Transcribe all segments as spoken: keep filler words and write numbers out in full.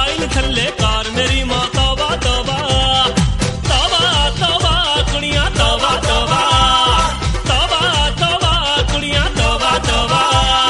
mobile ਥੱਲੇ ਕਾਰ ਮੇਰੀ ਮਾਂ ਤੌਬਾ ਤੌਬਾ ਤੌਬਾ ਤੌਬਾ ਕੁੜੀਆਂ ਤੌਬਾ ਤੌਬਾ ਤੌਬਾ ਤੌਬਾ ਕੁੜੀਆਂ ਤੌਬਾ ਤੌਬਾ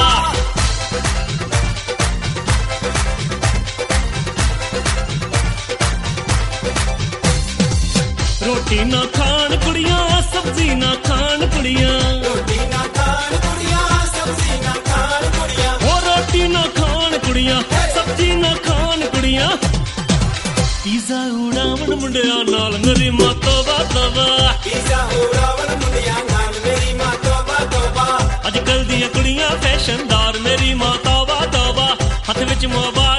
ਰੋਟੀ ਨਾ ਖਾਣ ਕੁੜੀਆਂ ਸਬਜ਼ੀ ਨਾ ਖਾਣ ਕੁੜੀਆਂ ਰੋਟੀ ਨਾ ਖਾਣ ਕੁੜੀਆਂ ਸਬਜ਼ੀ ਨਾ ਖਾਣ ਕੁੜੀਆਂ ਹੋ ਰੋਟੀ ਨਾ ਖਾਣ ਕੁੜੀਆਂ ਸਬਜ਼ੀ ਨਾ ਖਾਣ ਕੁੜੀਆਂ ਪੀਜ਼ਾ ਉਡਾਵਣ ਮੁੰਡਿਆਂ ਨਾਲ ਮੇਰੀ ਮਾਂ ਤੌਬਾ ਤੌਬਾ ਪੀਜ਼ਾ ਉਡਾਵਣ ਮੁੰਡਿਆਂ ਨਾਲ ਮੇਰੀ ਮਾਂ ਤੌਬਾ ਤੌਬਾ ਅੱਜ ਕੱਲ ਦੀਆਂ ਕੁੜੀਆਂ ਫੈਸ਼ਨਦਾਰ ਮੇਰੀ ਮਾਂ ਤੌਬਾ ਤੌਬਾ ਹੱਥ ਵਿੱਚ ਮੋਬਾਈਲ